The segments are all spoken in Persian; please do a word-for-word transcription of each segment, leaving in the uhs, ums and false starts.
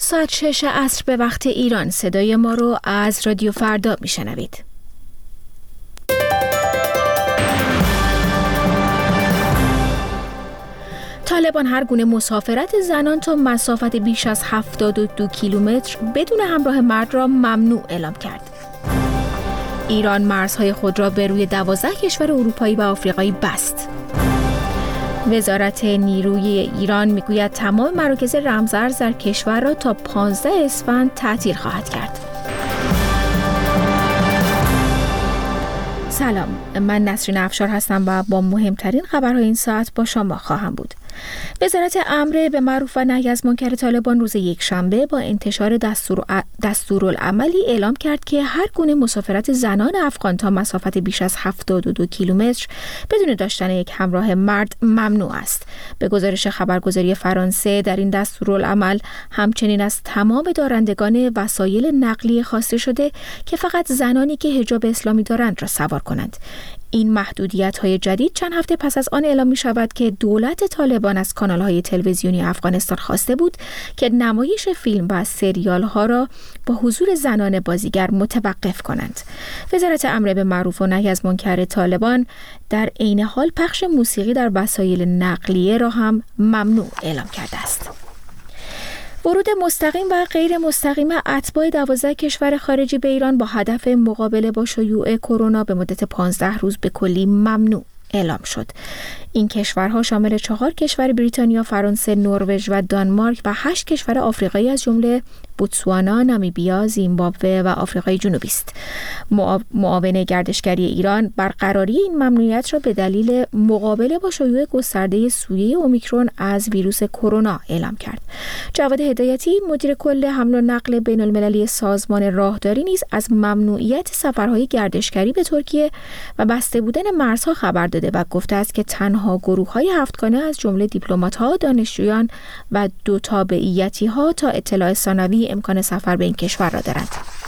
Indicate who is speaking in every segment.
Speaker 1: ساعت شش عصر به وقت ایران صدای ما رو از رادیو فردا میشنوید. طالبان هر گونه مسافرت زنان تا مسافت بیش از هفتاد و دو کیلومتر بدون همراه مرد را ممنوع اعلام کرد. ایران مرزهای خود را به روی دوازده کشور اروپایی و آفریقایی بست. وزارت نیروی ایران میگوید تمام مراکز رمزارز در کشور را تا پانزده اسفند تعطیل خواهد کرد. سلام، من نسرین افشار هستم و با مهمترین خبرهای این ساعت با شما خواهم بود. وزارت امر به معروف و نهی از منکر طالبان روز یکشنبه با انتشار دستور دستورالعملی اعلام کرد که هر گونه مسافرت زنان افغان تا مسافت بیش از هفتاد و دو کیلومتر بدون داشتن یک همراه مرد ممنوع است. به گزارش خبرگزاری فرانسه در این دستورالعمل همچنین از تمام دارندگان وسایل نقلیه خواسته شده که فقط زنانی که حجاب اسلامی دارند را سوار کنند. این محدودیت‌های جدید چند هفته پس از آن اعلام می‌شود که دولت طالبان از کانال‌های تلویزیونی افغانستان خواسته بود که نمایش فیلم و سریال‌ها را با حضور زنان بازیگر متوقف کنند. وزارت امر به معروف و نهی از منکر طالبان در عین حال پخش موسیقی در وسایل نقلیه را هم ممنوع اعلام کرده است. ورود مستقیم و غیر مستقیم اتباع دوازده کشور خارجی به ایران با هدف مقابله با شیوع کرونا به مدت پانزده روز به کلی ممنوع اعلام شد. این کشورها شامل چهار کشور بریتانیا، فرانسه، نروژ و دانمارک و هشت کشور آفریقایی از جمله بوتسوانا، نامیبیا، زیمبابوه و آفریقای جنوبی است. معاون گردشگری ایران برقراری این ممنوعیت را به دلیل مقابله با شیوع گسترده سویه اومیکرون از ویروس کرونا اعلام کرد. جواد هدایتی، مدیر کل حمل و نقل بین المللی سازمان راهداری، نیز از ممنوعیت سفرهای گردشگری به ترکیه و بسته بودن مرزها خبر داده و گفته است که تنها گروه‌های هفتگانه از جمله دیپلمات‌ها، دانشجویان و دو تابعیتی‌ها تا اطلاع ثانوی امکان سفر به این کشور را دارند.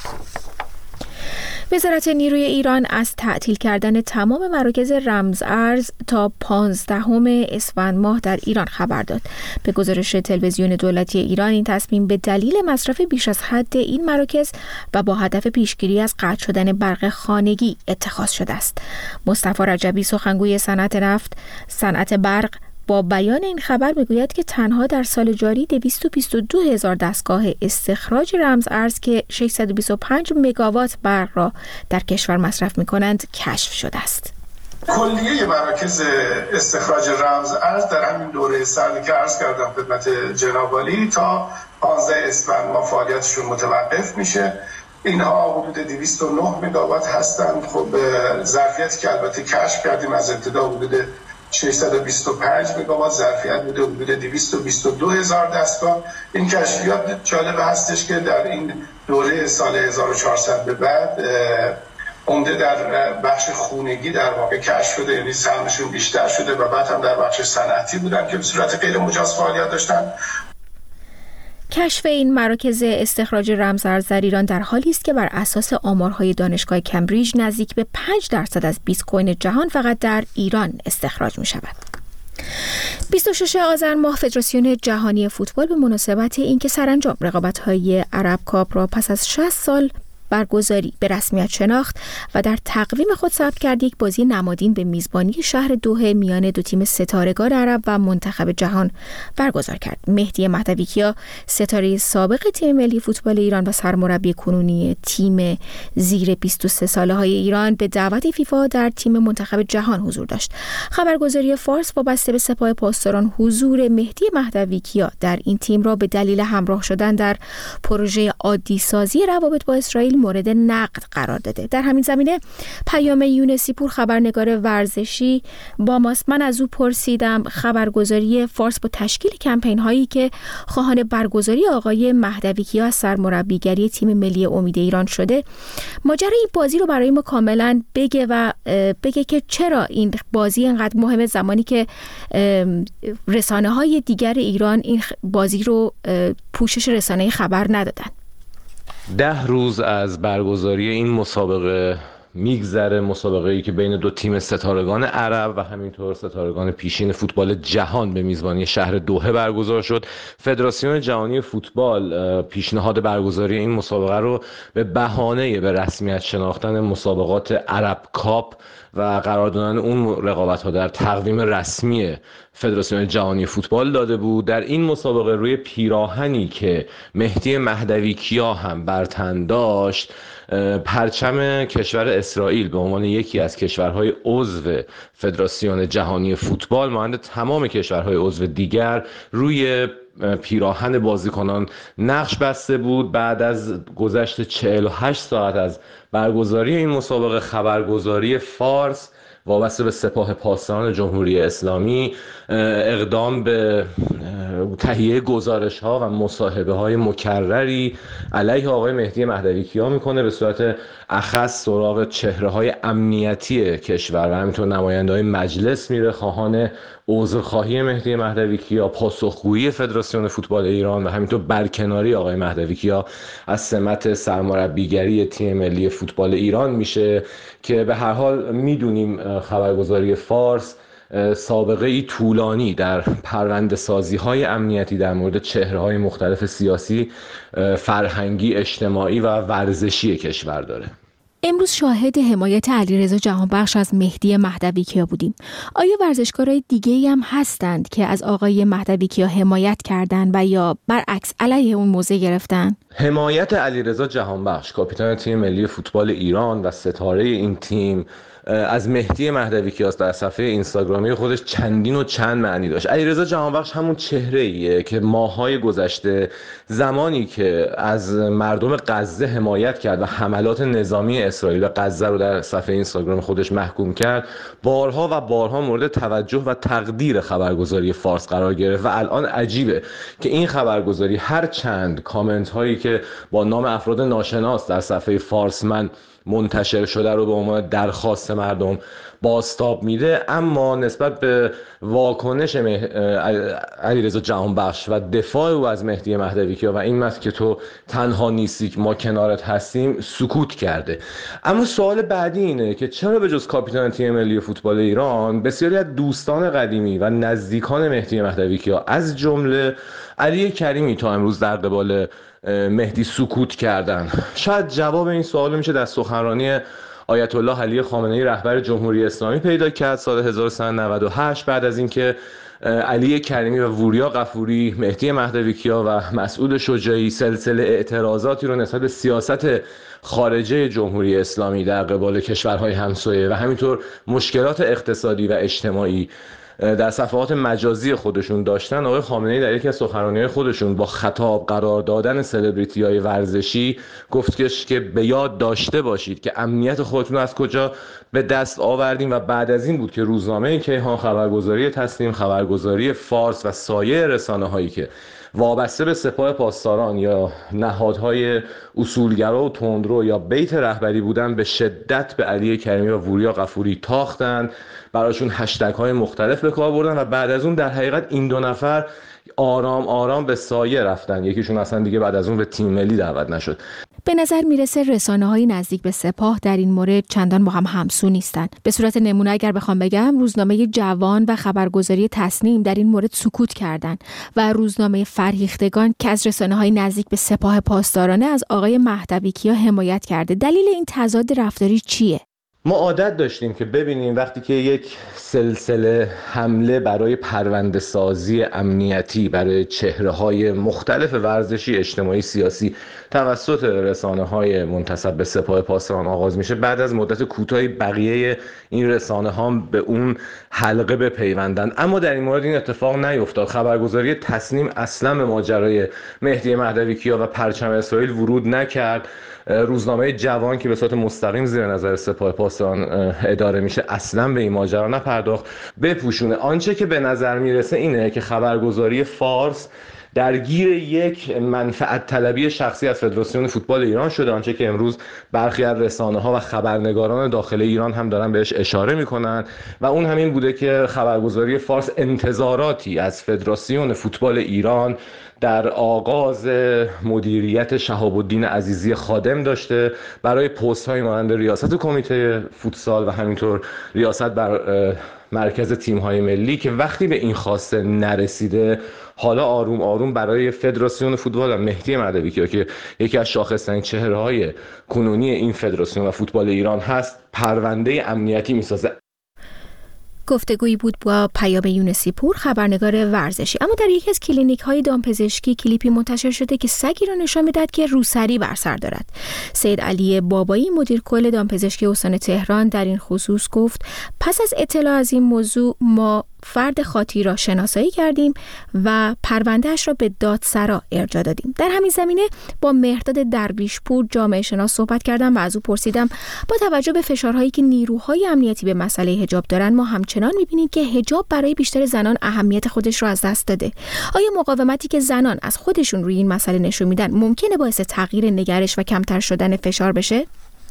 Speaker 1: وزارت نیروی ایران از تعطیل کردن تمام مراکز رمزارز تا پانزدهم اسفند ماه در ایران خبر داد. به گزارش تلویزیون دولتی ایران این تصمیم به دلیل مصرف بیش از حد این مراکز و با هدف پیشگیری از قطع شدن برق خانگی اتخاذ شده است. مصطفی رجبی، سخنگوی صنعت نفت، صنعت برق، با بیان این خبر میگوید که تنها در سال جاری دویست و بیست و دو هزار دستگاه استخراج رمزارز که ششصد و بیست و پنج مگاوات برق را در کشور مصرف می‌کنند کشف شده است.
Speaker 2: کلیه مراکز استخراج رمزارز در همین دوره سالی که عرض کردم خدمت جناب عالی تا پانزده اسفند ماه فعالیتشون متوقف میشه. اینها حدود دویست و نه مگاوات هستند. خب ظرفیتی که البته کشف کردیم از ابتدا حدود ششصد و بیست و پنج مگاوات ظرفیت بوده، حدود دویست و بیست و دو هزار دستگاه. این کشفیات جالب هستش که در این دوره سال هزار و چهارصد به بعد عمده در بخش خونگی در واقع کشف شده، یعنی سهمشون بیشتر شده و بعد هم در بخش صنعتی بودن که به صورت غیر مجاز فعالیت داشتن.
Speaker 1: کشف این مراکز استخراج رمزارز در ایران در حالی است که بر اساس آمارهای دانشگاه کمبریج نزدیک به پنج درصد از بیت کوین جهان فقط در ایران استخراج می شود. بیست و ششم آذر ماه فدراسیون جهانی فوتبال به مناسبت اینکه سرانجام رقابت‌های عرب کاپ را پس از شصت سال برگزاری به رسمیت شناخت و در تقویم خود ثبت کرد، یک بازی نمادین به میزبانی شهر دوحه میان دو تیم ستارگان عرب و منتخب جهان برگزار کرد. مهدی مهدوی‌کیا، ستاره سابق تیم ملی فوتبال ایران و سرمربی کنونی تیم زیر بیست و سه ساله های ایران، به دعوت فیفا در تیم منتخب جهان حضور داشت. خبرگزاری فارس وابسته به سپاه پاسداران حضور مهدی مهدوی‌کیا در این تیم را به دلیل همراه شدن در پروژه عادی سازی روابط با اسرائیل مورد نقد قرار داده. در همین زمینه پیام یونسی پور، خبرنگار ورزشی، با ماست. من از او پرسیدم خبرگزاری فارس با تشکیل کمپین هایی که خواهان برگزاری آقای مهدوی‌کیا از سرمربیگری تیم ملی امید ایران شده، ماجرای این بازی رو برای ما کاملا بگه و بگه که چرا این بازی اینقدر مهمه، زمانی که رسانه های دیگر ایران این بازی رو پوشش رسانه خبر ندادن.
Speaker 3: ده روز از برگزاری این مسابقه میگذره، مسابقه‌ای که بین دو تیم ستارگان عرب و همینطور ستارگان پیشین فوتبال جهان به میزبانی شهر دوحه برگزار شد. فدراسیون جهانی فوتبال پیشنهاد برگزاری این مسابقه رو به بهانه به رسمیت شناختن مسابقات عرب کاپ و قرار دادن اون رقابت‌ها در تقویم رسمی فدراسیون جهانی فوتبال داده بود. در این مسابقه روی پیراهنی که مهدی مهدوی کیا هم بر تن داشت، پرچم کشور اسرائیل به عنوان یکی از کشورهای عضو فدراسیون جهانی فوتبال مانند تمام کشورهای عضو دیگر روی پیراهن بازیکنان نقش بسته بود. بعد از گذشت چهل و هشت ساعت از برگزاری این مسابقه، خبرگزاری فارس وابسته به سپاه پاسداران جمهوری اسلامی اقدام به تهیه گزارش‌ها و مصاحبه‌های مکرری علیه آقای مهدی مهدوی کیا میکنه، به صورت اخص سراغ چهره‌های امنیتی کشور و همینطور نماینده‌های مجلس میره، خواهان عذرخواهی مهدی مهدوی کیا، پاسخگویی فدراسیون فوتبال ایران و همینطور برکناری آقای مهدوی کیا از سمت سرمربیگری تیم ملی فوتبال ایران میشه که به هر حال میدونیم خبرگزاری فارس سابقه ای طولانی در پرونده سازی های امنیتی در مورد چهره های مختلف سیاسی، فرهنگی، اجتماعی و ورزشی کشور داره.
Speaker 1: امروز شاهد حمایت علیرضا جهانبخش از مهدی مهدوی کیا بودیم. آیا ورزشکارای دیگه‌ای هم هستند که از آقای مهدوی کیا حمایت کردند و یا برعکس علیه اون موضع گرفتن؟
Speaker 3: حمایت علیرضا جهانبخش، کاپیتان تیم ملی فوتبال ایران و ستاره این تیم، از مهدی مهدوی کیا در صفحه اینستاگرامی خودش چندین و چند معنی داشت. علیرضا جهانبخش همون چهره‌ایه که ماه‌های گذشته زمانی که از مردم غزه حمایت کرد و حملات نظامی اسرائیل و غزه رو در صفحه اینستاگرام خودش محکوم کرد، بارها و بارها مورد توجه و تقدیر خبرگزاری فارس قرار گرفت و الان عجیبه که این خبرگزاری هر چند کامنت هایی که با نام افراد ناشناس در صفحه فارسمن منتشر شده رو به عنوان درخواست مردم بازتاب میده، اما نسبت به واکنش علیرضا جهانبخش و دفاع او از مهدی مهدوی کیا و این مست که تو تنها نیستی که ما کنارت هستیم سکوت کرده. اما سوال بعدی اینه که چرا به جز کاپیتان تیم ملی فوتبال ایران بسیاری از دوستان قدیمی و نزدیکان مهدی مهدوی کیا از جمله علی کریمی تا امروز در قبال مهدی سکوت کردن؟ شاید جواب این سوال میشه در سخنرانی آیت الله علی خامنه‌ای رهبر جمهوری اسلامی پیدا کرد سال هزار و سیصد و نود و هشت، بعد از اینکه علی کریمی و وریا غفوری، مهدی مهدوی کیا و مسعود شجاعی سلسله اعتراضاتی رو نسبت به سیاست خارجه جمهوری اسلامی در قبال کشورهای همسایه و همینطور مشکلات اقتصادی و اجتماعی در صفحات مجازی خودشون داشتن، آقای خامنه‌ای در یکی از سخنرانی‌های خودشون با خطاب قرار دادن سلبریتی‌های ورزشی گفتش که به یاد داشته باشید که امنیت خودتون از کجا به دست آوردیم و بعد از این بود که روزنامه کیهان، خبرگزاری تسنیم، خبرگزاری فارس و سایر رسانه‌هایی که وابسته به سپاه پاسداران یا نهادهای اصولگرا و تندرو یا بیت رهبری بودن به شدت به علی کریمی و وریا غفوری تاختن، براشون هشتگ های مختلف به کار بردن و بعد از اون در حقیقت این دو نفر آرام آرام به سایه رفتن. یکیشون اصلا دیگه بعد از اون به تیم ملی دعوت نشد.
Speaker 1: به نظر میرسه رسانه‌های نزدیک به سپاه در این مورد چندان با هم همسو نیستن. به صورت نمونه اگر بخوام بگم، روزنامه جوان و خبرگزاری تسنیم در این مورد سکوت کردن و روزنامه فرهیختگان که از رسانه‌های نزدیک به سپاه پاسدارانه از آقای مهدوی کیا حمایت کرده. دلیل این تضاد رفتاری چیه؟
Speaker 3: ما عادت داشتیم که ببینیم وقتی که یک سلسله حمله برای پرونده سازی امنیتی برای چهره‌های مختلف ورزشی، اجتماعی، سیاسی توسط رسانه‌های منتسب به سپاه پاسداران آغاز میشه، بعد از مدت کوتاهی بقیه این رسانه‌ها به اون حلقه بپیوندن. اما در این مورد این اتفاق نیفتاد. خبرگزاری تسنیم اصلا به ماجرای مهدی مهدوی کیا و پرچم اسرائیل ورود نکرد. روزنامه جوان که به صورت مستقیم زیر نظر سپاه پاسداران اداره میشه اصلا به این ماجرا نپرداخت. بپوشونه آنچه که به نظر میرسه اینه که خبرگزاری فارس درگیر یک منفعت طلبی شخصی از فدراسیون فوتبال ایران شده، آنچه که امروز برخی از رسانه‌ها و خبرنگاران داخل ایران هم دارن بهش اشاره میکنن و اون همین بوده که خبرگزاری فارس انتظاراتی از فدراسیون فوتبال ایران در آغاز مدیریت شهاب الدین عزیزی خادم داشته برای پست های مانند ریاست کمیته فوتسال و همینطور ریاست بر مرکز تیم های ملی که وقتی به این خواسته نرسیده، حالا آروم آروم برای فدراسیون فوتبال و مهدی مهدوی که یکی از شاخص‌ترین چهره‌های کنونی این فدراسیون و فوتبال ایران هست، پرونده امنیتی میسازه.
Speaker 1: گفتگویی بود با پیام یونسی پور، خبرنگار ورزشی. اما در یکی از کلینیک های دامپزشکی کلیپی منتشر شده که سگی را نشان می‌دهد که روسری بر سر دارد. سید علی بابایی مدیر کل دامپزشکی استان تهران در این خصوص گفت پس از اطلاع از این موضوع ما فرد خاطی را شناسایی کردیم و پروندهش را به دادسرا ارجاع دادیم. در همین زمینه با مهرداد درویشپور جامعه شناس صحبت کردم و از او پرسیدم با توجه به فشارهایی که نیروهای امنیتی به مسئله حجاب دارن، ما همچنان می‌بینیم که حجاب برای بیشتر زنان اهمیت خودش را از دست داده. آیا مقاومتی که زنان از خودشون روی این مسئله نشون میدن ممکنه باعث تغییر نگرش و کمتر شدن فشار بشه؟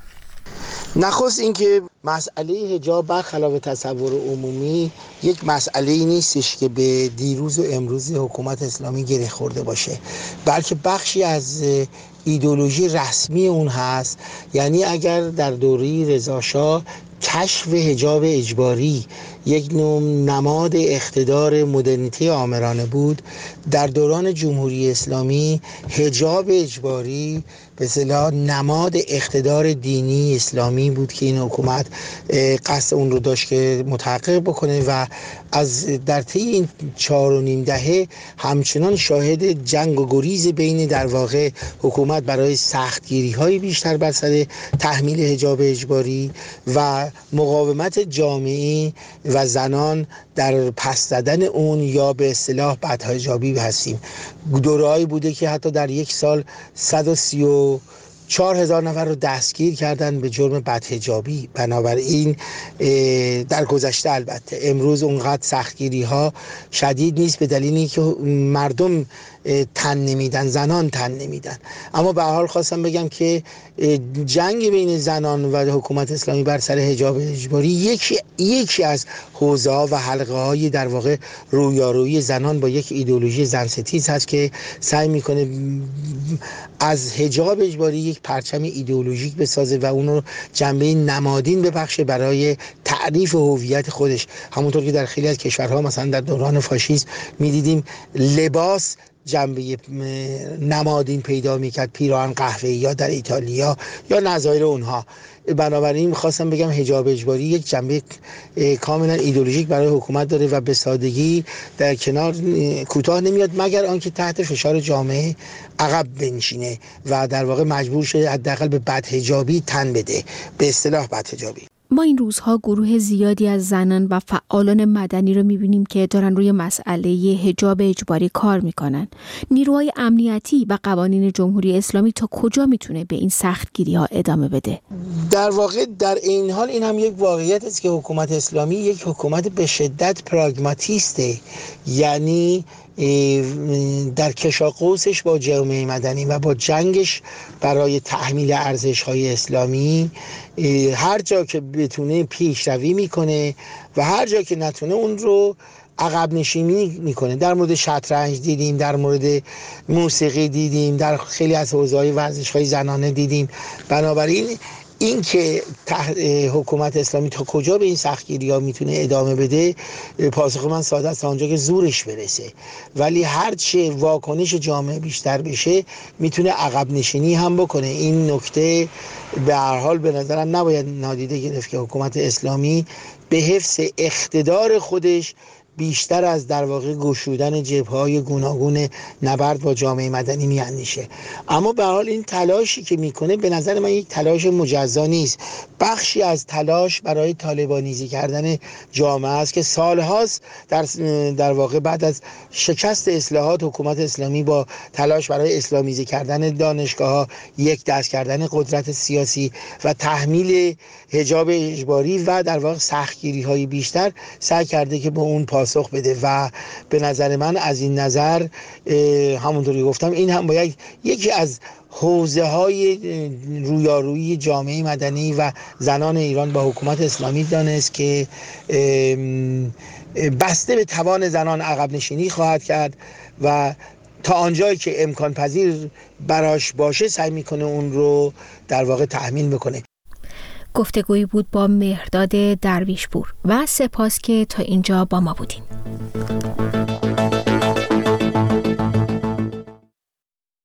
Speaker 4: نخست اینکه مسئله حجاب برخلاف تصور عمومی یک مسئله نیستش که به دیروز و امروز حکومت اسلامی گره خورده باشه، بلکه بخشی از ایدئولوژی رسمی اون هست. یعنی اگر در دوره رضا شاه کشف حجاب اجباری یک نوع نماد اقتدار مدرنیته آمرانه بود، در دوران جمهوری اسلامی حجاب اجباری به اصطلاح نماد اقتدار دینی اسلامی بود که این حکومت قصد اون رو داشت که متحقق بکنه و از در طی این چهار و نیم دهه همچنان شاهد جنگ و گریز بین در واقع حکومت برای سختگیری های بیشتر بر سر تحمیل حجاب اجباری و مقاومت جامعه و زنان در پس زدن اون یا به اصطلاح بدحجابی هستیم. دوره‌ای بوده که حتی در یک سال صد و سی و چهار هزار نفر رو دستگیر کردن به جرم بدحجابی. بنابراین در گذشته البته امروز اونقدر سختگیری ها شدید نیست به دلیل اینکه مردم تن نمیدن، زنان تن نمیدن. اما به هر حال خواستم بگم که جنگ بین زنان و حکومت اسلامی بر سر حجاب اجباری یکی یکی از حوزه‌ها و حلقه‌های در واقع رویارویی زنان با یک ایدئولوژی زنستیز هست که سعی میکنه از حجاب اجباری یک پرچم ایدئولوژیک بسازه و اون رو جنبه نمادین ببخشه برای تعریف هویت خودش. همونطور که در خیلی از کشورها مثلا در دوران فاشیسم می‌دیدیم لباس جنبه نمادین پیدا میکرد، پیراهن قهوه‌ای یا در ایتالیا یا نظایر اونها. بنابراین میخواستم بگم حجاب اجباری یک جنبه کاملا ایدئولوژیک برای حکومت داره و به سادگی در کنار کوتاه نمیاد مگر آنکه تحت فشار جامعه عقب بنشینه و در واقع مجبور شه حداقل به بدحجابی تن بده، به اصطلاح بدحجابی.
Speaker 1: ما این روزها گروه زیادی از زنان و فعالان مدنی رو می‌بینیم که دارن روی مسئله حجاب اجباری کار می‌کنن. نیروهای امنیتی و قوانین جمهوری اسلامی تا کجا میتونه به این سختگیری‌ها ادامه بده؟
Speaker 4: در واقع در این حال این هم یک واقعیت است که حکومت اسلامی یک حکومت به شدت پراگماتیسته، یعنی در کشاقوسش با جامعه مدنی و با جنگش برای تحمیل ارزش‌های اسلامی هر جا که بتونه پیشروی میکنه و هر جا که نتونه اون رو عقب نشینی میکنه. در مورد شطرنج دیدیم، در مورد موسیقی دیدیم، در خیلی از حوزه‌های ورزش‌های زنانه دیدیم. بنابراین این که حکومت اسلامی تا کجا به این سختگیری‌ها میتونه ادامه بده، پاسخ من ساده است، آنجا که زورش برسه. ولی هرچه واکنش جامعه بیشتر بشه میتونه عقب نشینی هم بکنه. این نکته به هر حال به نظرم نباید نادیده گرفت که حکومت اسلامی به حفظ اقتدار خودش بیشتر از در واقع گشودن جبهه‌های گوناگون نبرد با جامعه مدنی میاندیشه. اما به هر حال این تلاشی که میکنه به نظر من یک تلاش مجزا نیست، بخشی از تلاش برای طالبانیزی کردن جامعه است که سالهاست در در واقع بعد از شکست اصلاحات حکومت اسلامی با تلاش برای اسلامیزی کردن دانشگاه‌ها، یک دست کردن قدرت سیاسی و تحمیل حجاب اجباری و در واقع سختگیری‌های بیشتر سعی کرده که به اون پاسخ بده و به نظر من از این نظر همونطوری گفتم این هم باید یکی از حوزه های رویارویی جامعه مدنی و زنان ایران با حکومت اسلامی دانست که بسته به توان زنان عقب نشینی خواهد کرد و تا آنجایی که امکان پذیر براش باشه سعی میکنه اون رو در واقع تحمیل بکنه.
Speaker 1: گفتگویی بود با مهرداد درویشپور و سپاس که تا اینجا با ما بودین.